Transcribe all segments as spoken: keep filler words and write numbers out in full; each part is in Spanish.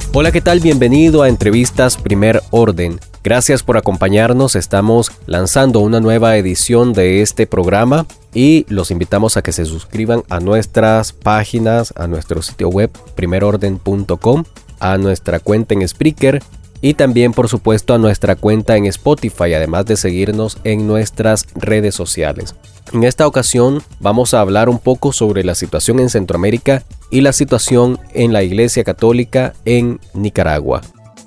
Hola, ¿qué tal? Bienvenido a Entrevistas Primer Orden. Gracias por acompañarnos. Estamos lanzando una nueva edición de este programa y los invitamos a que se suscriban a nuestras páginas, a nuestro sitio web primer orden punto com, a nuestra cuenta en Spreaker y también, por supuesto, a nuestra cuenta en Spotify, además de seguirnos en nuestras redes sociales. En esta ocasión vamos a hablar un poco sobre la situación en Centroamérica y la situación en la Iglesia Católica en Nicaragua.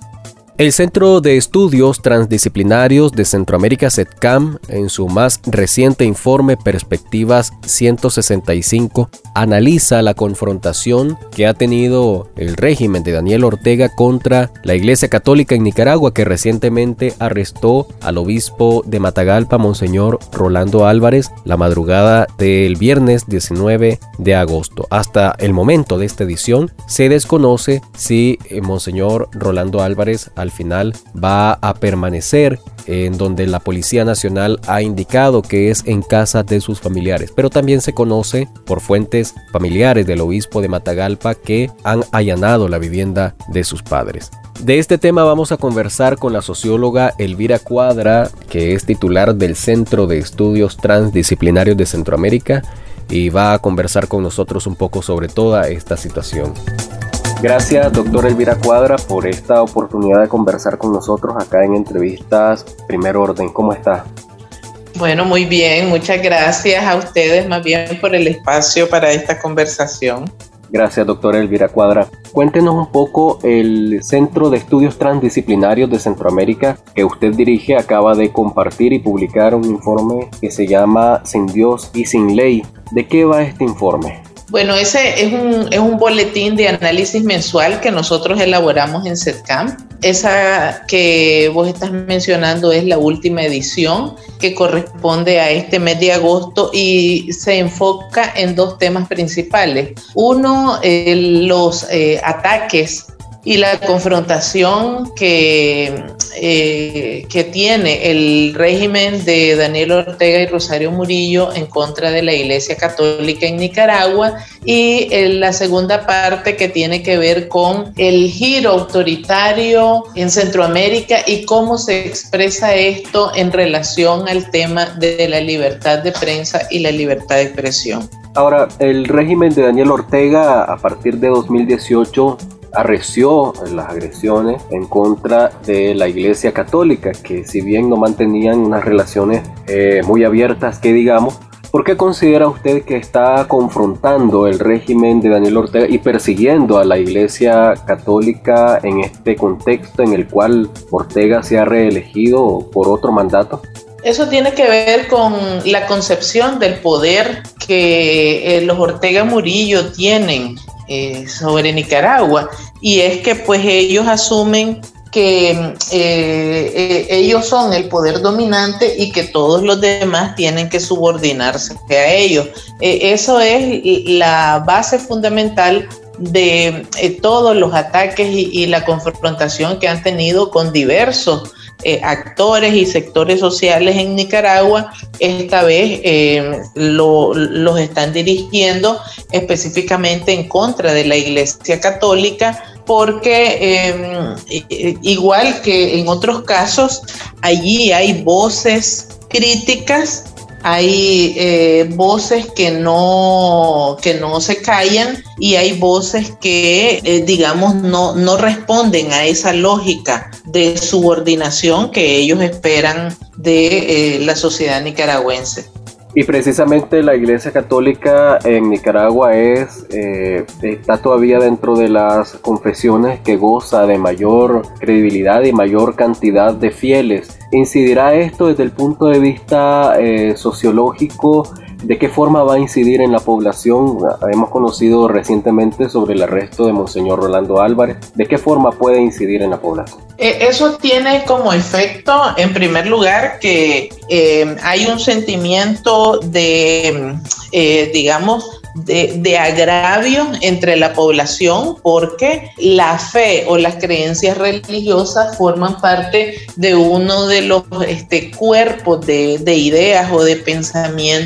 El Centro de Estudios Transdisciplinarios de Centroamérica, CETCAM, en su más reciente informe Perspectivas ciento sesenta y cinco, analiza la confrontación que ha tenido el régimen de Daniel Ortega contra la Iglesia Católica en Nicaragua, que recientemente arrestó al obispo de Matagalpa, Monseñor Rolando Álvarez, la madrugada del viernes diecinueve de agosto. Hasta el momento de esta edición, se desconoce si eh, Monseñor Rolando Álvarez al final va a permanecer en donde la Policía Nacional ha indicado que es en casa de sus familiares, pero también se conoce por fuentes familiares del obispo de Matagalpa que han allanado la vivienda de sus padres. De este tema vamos a conversar con la socióloga Elvira Cuadra, que es titular del Centro de Estudios Transdisciplinarios de Centroamérica, y va a conversar con nosotros un poco sobre toda esta situación. Gracias, doctora Elvira Cuadra, por esta oportunidad de conversar con nosotros acá en Entrevistas Primer Orden. ¿Cómo está? Bueno, muy bien. Muchas gracias a ustedes más bien por el espacio para esta conversación. Gracias, doctora Elvira Cuadra. Cuéntenos un poco. El Centro de Estudios Transdisciplinarios de Centroamérica que usted dirige acaba de compartir y publicar un informe que se llama Sin Dios y Sin Ley. ¿De qué va este informe? Bueno, ese es un, es un boletín de análisis mensual que nosotros elaboramos en CETCAM. Esa que vos estás mencionando es la última edición que corresponde a este mes de agosto y se enfoca en dos temas principales. Uno, eh, los eh, ataques y la confrontación que, eh, que tiene el régimen de Daniel Ortega y Rosario Murillo en contra de la Iglesia Católica en Nicaragua, y eh, la segunda parte que tiene que ver con el giro autoritario en Centroamérica y cómo se expresa esto en relación al tema de la libertad de prensa y la libertad de expresión. Ahora, el régimen de Daniel Ortega a partir de dos mil dieciocho arreció las agresiones en contra de la Iglesia Católica, que si bien no mantenían unas relaciones eh, muy abiertas, que digamos, ¿por qué considera usted que está confrontando el régimen de Daniel Ortega y persiguiendo a la Iglesia Católica en este contexto en el cual Ortega se ha reelegido por otro mandato? Eso tiene que ver con la concepción del poder que eh, los Ortega Murillo tienen eh, sobre Nicaragua, y es que pues ellos asumen que eh, eh, ellos son el poder dominante y que todos los demás tienen que subordinarse a ellos. Eh, eso es la base fundamental de eh, todos los ataques y, y la confrontación que han tenido con diversos Eh, actores y sectores sociales en Nicaragua. Esta vez eh, lo, los están dirigiendo específicamente en contra de la Iglesia Católica, porque eh, igual que en otros casos, allí hay voces críticas, hay eh, voces que no, que no se callan, y hay voces que, eh, digamos, no, no responden a esa lógica de subordinación que ellos esperan de eh, la sociedad nicaragüense. Y precisamente la Iglesia Católica en Nicaragua es eh, está todavía dentro de las confesiones que goza de mayor credibilidad y mayor cantidad de fieles. ¿Incidirá esto desde el punto de vista eh, sociológico? ¿De qué forma va a incidir en la población? Hemos conocido recientemente sobre el arresto de Monseñor Rolando Álvarez. ¿De qué forma puede incidir en la población? Eso tiene como efecto, en primer lugar, que eh, hay un sentimiento de, eh, digamos, de, de agravio entre la población, porque la fe o las creencias religiosas forman parte de uno de los este, cuerpos de, de ideas o de pensamientos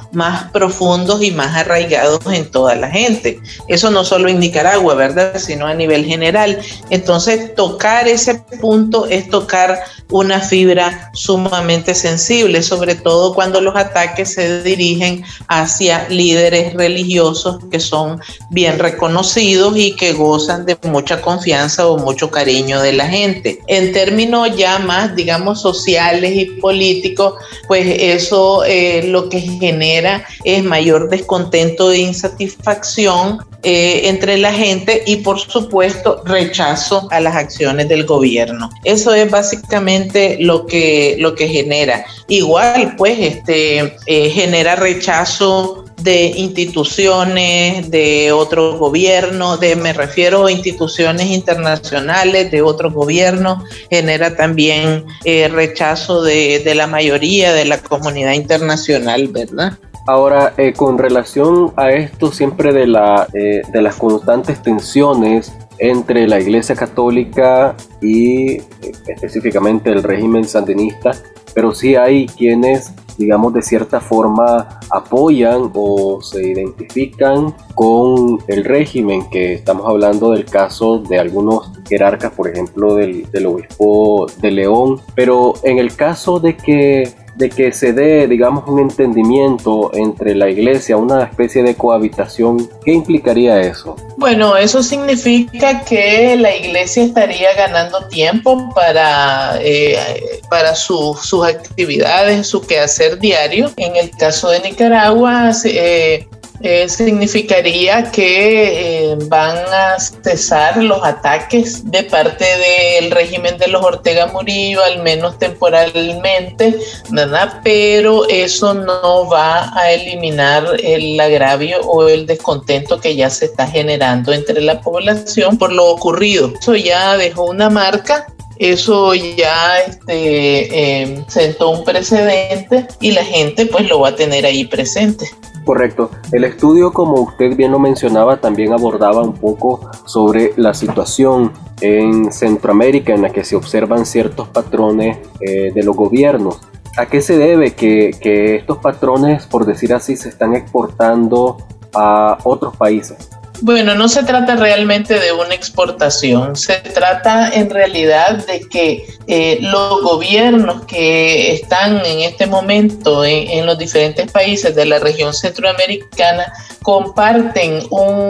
más profundos y más arraigados en toda la gente. Eso no solo en Nicaragua, ¿verdad?, sino a nivel general. Entonces, tocar ese punto es tocar una fibra sumamente sensible, sobre todo cuando los ataques se dirigen hacia líderes religiosos que son bien reconocidos y que gozan de mucha confianza o mucho cariño de la gente. En términos ya más, digamos, sociales y políticos, pues eso eh, lo que genera es mayor descontento e insatisfacción eh, entre la gente y, por supuesto, rechazo a las acciones del gobierno. Eso es básicamente lo que, lo que genera. Igual, pues, este, eh, genera rechazo de instituciones, de otros gobiernos, de, me refiero a instituciones internacionales, de otros gobiernos, genera también eh, rechazo de, de la mayoría de la comunidad internacional, ¿verdad? Ahora, eh, con relación a esto siempre de, la, eh, de las constantes tensiones entre la Iglesia Católica y eh, específicamente el régimen sandinista, pero sí hay quienes, digamos, de cierta forma apoyan o se identifican con el régimen, que estamos hablando del caso de algunos jerarcas, por ejemplo, del, del obispo de León, pero en el caso de que de que se dé, digamos, un entendimiento entre la iglesia, una especie de cohabitación, ¿qué implicaría eso? Bueno, eso significa que la iglesia estaría ganando tiempo para, eh, para su, sus actividades, su quehacer diario. En el caso de Nicaragua, eh, Eh, significaría que eh, van a cesar los ataques de parte del régimen de los Ortega Murillo, al menos temporalmente, ¿verdad? Pero eso no va a eliminar el agravio o el descontento que ya se está generando entre la población por lo ocurrido. Eso ya dejó una marca. Eso ya este, eh, sentó un precedente y la gente pues lo va a tener ahí presente. Correcto. El estudio, como usted bien lo mencionaba, también abordaba un poco sobre la situación en Centroamérica en la que se observan ciertos patrones eh, de los gobiernos. ¿A qué se debe que, que estos patrones, por decir así, se están exportando a otros países? Bueno, no se trata realmente de una exportación, se trata en realidad de que eh, los gobiernos que están en este momento en, en los diferentes países de la región centroamericana comparten un,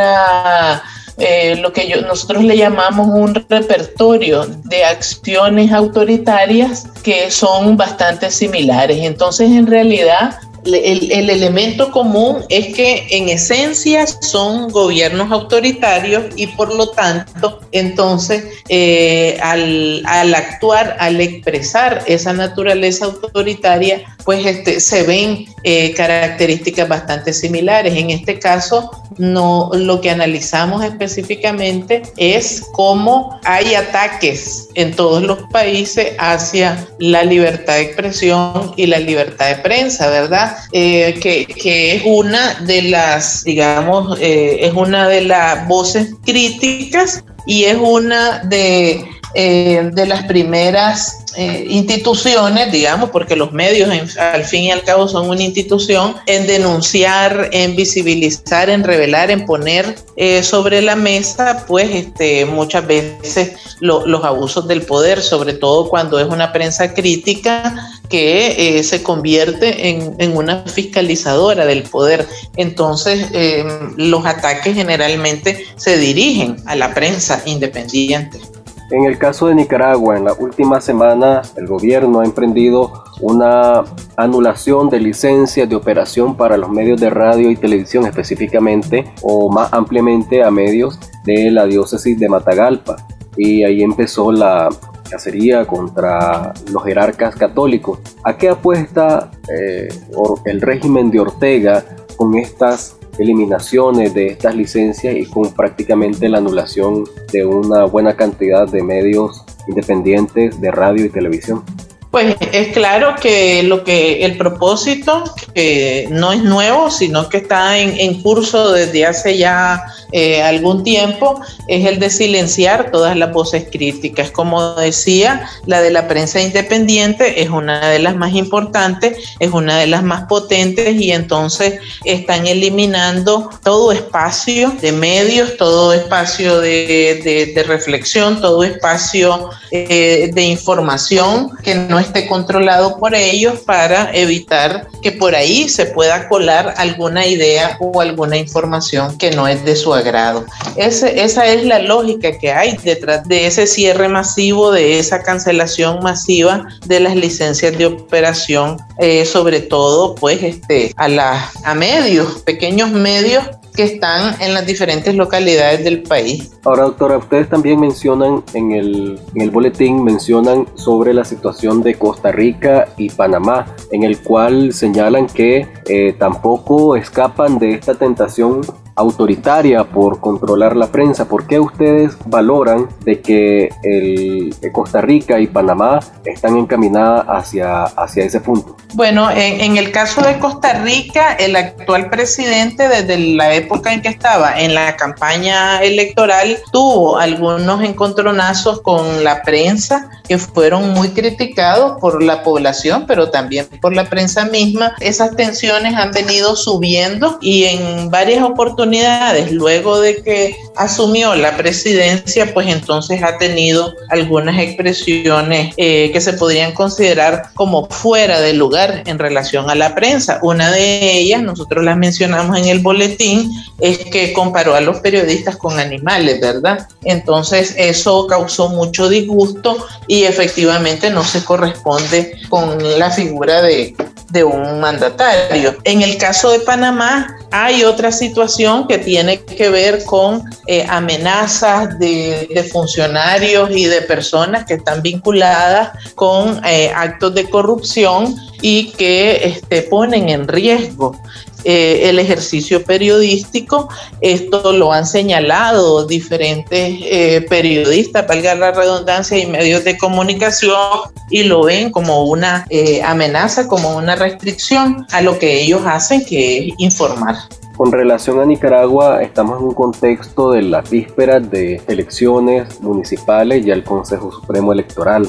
una... Eh, lo que yo, nosotros le llamamos un repertorio de acciones autoritarias que son bastante similares. Entonces, en realidad, El, el elemento común es que en esencia son gobiernos autoritarios y por lo tanto entonces eh, al, al actuar, al expresar esa naturaleza autoritaria, pues este, se ven eh, características bastante similares. En este caso, no, lo que analizamos específicamente es cómo hay ataques en todos los países hacia la libertad de expresión y la libertad de prensa, ¿verdad? Eh, que, que es una de las, digamos, eh, es una de las voces críticas y es una de, eh, de las primeras eh, instituciones, digamos, porque los medios en, al fin y al cabo son una institución, en denunciar, en visibilizar, en revelar, en poner eh, sobre la mesa, pues este, muchas veces lo, los abusos del poder, sobre todo cuando es una prensa crítica que eh, se convierte en, en una fiscalizadora del poder. Entonces, eh, los ataques generalmente se dirigen a la prensa independiente. En el caso de Nicaragua, en las últimas semanas, el gobierno ha emprendido una anulación de licencias de operación para los medios de radio y televisión, específicamente o más ampliamente a medios de la diócesis de Matagalpa. Y ahí empezó la cacería contra los jerarcas católicos. ¿A qué apuesta eh, el régimen de Ortega con estas eliminaciones de estas licencias y con prácticamente la anulación de una buena cantidad de medios independientes de radio y televisión? Pues es claro que lo que el propósito, que no es nuevo, sino que está en, en curso desde hace ya eh, algún tiempo, es el de silenciar todas las voces críticas. Como decía, la de la prensa independiente es una de las más importantes, es una de las más potentes, y entonces están eliminando todo espacio de medios, todo espacio de, de, de reflexión, todo espacio eh, de información que no esté controlado por ellos, para evitar que por ahí se pueda colar alguna idea o alguna información que no es de su agrado. Ese, esa es la lógica que hay detrás de ese cierre masivo, de esa cancelación masiva de las licencias de operación, eh, sobre todo pues este, a, la, a medios, pequeños medios que están en las diferentes localidades del país. Ahora, doctora, ustedes también mencionan en el, en el boletín, mencionan sobre la situación de Costa Rica y Panamá, en el cual señalan que eh, tampoco escapan de esta tentación autoritaria por controlar la prensa. ¿Por qué ustedes valoran de que el, Costa Rica y Panamá están encaminadas hacia, hacia ese punto? Bueno, en, en el caso de Costa Rica, el actual presidente, desde la época en que estaba en la campaña electoral, tuvo algunos encontronazos con la prensa que fueron muy criticados por la población, pero también por la prensa misma. Esas tensiones han venido subiendo, y en varias oportunidades, luego de que asumió la presidencia, pues entonces ha tenido algunas expresiones eh, que se podrían considerar como fuera de lugar en relación a la prensa. Una de ellas, nosotros las mencionamos en el boletín, es que comparó a los periodistas con animales, ¿verdad? Entonces eso causó mucho disgusto, y efectivamente no se corresponde con la figura de, de un mandatario. En el caso de Panamá hay otra situación que tiene que ver con eh, amenazas de, de funcionarios y de personas que están vinculadas con eh, actos de corrupción y que este, ponen en riesgo Eh, el ejercicio periodístico. Esto lo han señalado diferentes eh, periodistas, valga la redundancia, y medios de comunicación, y lo ven como una eh, amenaza, como una restricción a lo que ellos hacen, que es informar. Con relación a Nicaragua, estamos en un contexto de las vísperas de elecciones municipales. Ya el Consejo Supremo Electoral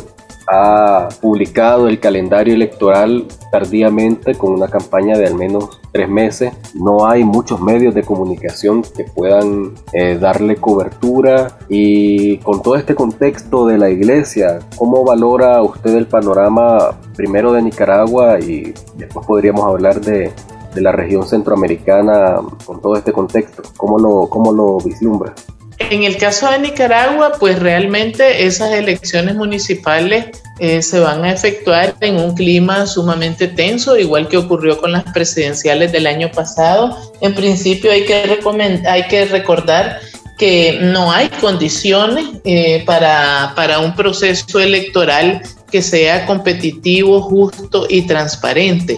ha publicado el calendario electoral tardíamente, con una campaña de al menos tres meses. No hay muchos medios de comunicación que puedan eh, darle cobertura, y con todo este contexto de la iglesia, ¿cómo valora usted el panorama primero de Nicaragua, y después podríamos hablar de, de la región centroamericana con todo este contexto? ¿Cómo lo, cómo lo vislumbra? En el caso de Nicaragua, pues realmente esas elecciones municipales eh, se van a efectuar en un clima sumamente tenso, igual que ocurrió con las presidenciales del año pasado. En principio hay que, recomend- hay que recordar que no hay condiciones eh, para, para un proceso electoral que sea competitivo, justo y transparente.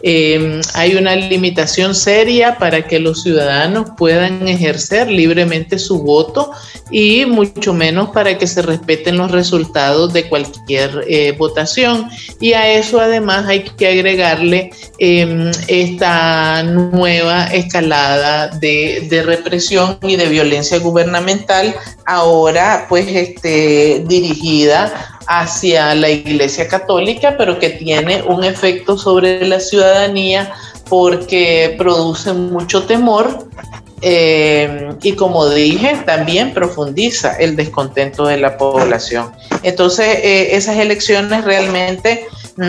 Eh, hay una limitación seria para que los ciudadanos puedan ejercer libremente su voto, y mucho menos para que se respeten los resultados de cualquier eh, votación. Y a eso además hay que agregarle eh, esta nueva escalada de, de represión y de violencia gubernamental, ahora pues este, dirigida hacia la Iglesia Católica, pero que tiene un efecto sobre la ciudadanía porque produce mucho temor eh, y, como dije, también profundiza el descontento de la población. Entonces, eh, esas elecciones realmente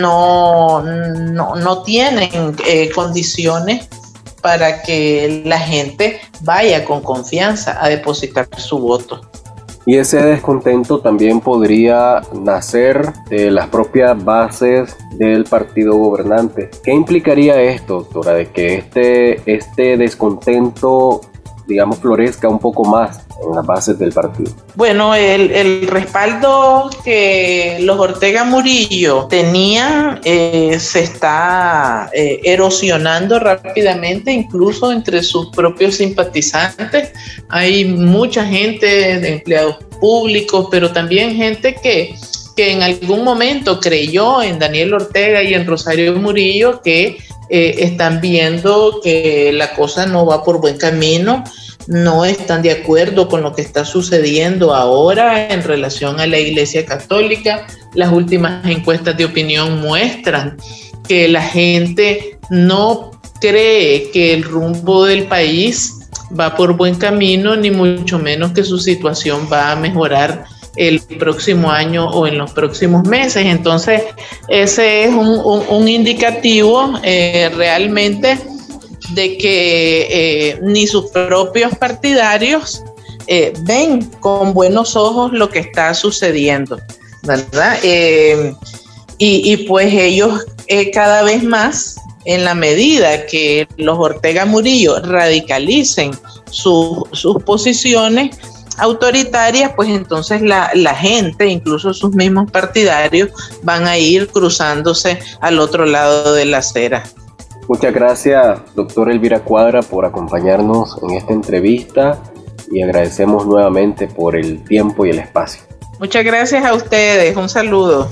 no, no, no tienen eh, condiciones para que la gente vaya con confianza a depositar su voto. Y ese descontento también podría nacer de las propias bases del partido gobernante. ¿Qué implicaría esto, doctora, de que este, este descontento, digamos, florezca un poco más en las bases del partido? Bueno, el, el respaldo que los Ortega Murillo tenían eh, se está eh, erosionando rápidamente, incluso entre sus propios simpatizantes. Hay mucha gente de empleados públicos, pero también gente que que en algún momento creyó en Daniel Ortega y en Rosario Murillo, que eh, están viendo que la cosa no va por buen camino, no están de acuerdo con lo que está sucediendo ahora en relación a la Iglesia Católica. Las últimas encuestas de opinión muestran que la gente no cree que el rumbo del país va por buen camino, ni mucho menos que su situación va a mejorar el próximo año o en los próximos meses. Entonces, ese es un, un, un indicativo eh, realmente de que eh, ni sus propios partidarios eh, ven con buenos ojos lo que está sucediendo, ¿verdad? Eh, y, y pues ellos eh, cada vez más, en la medida que los Ortega Murillo radicalicen su, sus posiciones autoritarias, pues entonces la, la gente, incluso sus mismos partidarios, van a ir cruzándose al otro lado de la acera. Muchas gracias, doctora Elvira Cuadra, por acompañarnos en esta entrevista y agradecemos nuevamente por el tiempo y el espacio. Muchas gracias a ustedes, un saludo.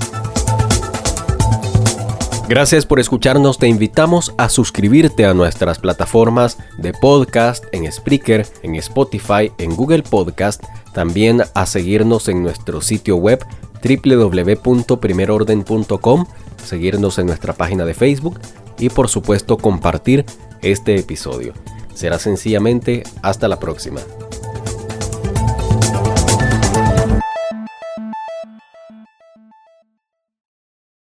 Gracias por escucharnos, te invitamos a suscribirte a nuestras plataformas de podcast en Spreaker, en Spotify, en Google Podcast, también a seguirnos en nuestro sitio web doble u doble u doble u punto primer orden punto com, seguirnos en nuestra página de Facebook y por supuesto compartir este episodio. Será sencillamente hasta la próxima.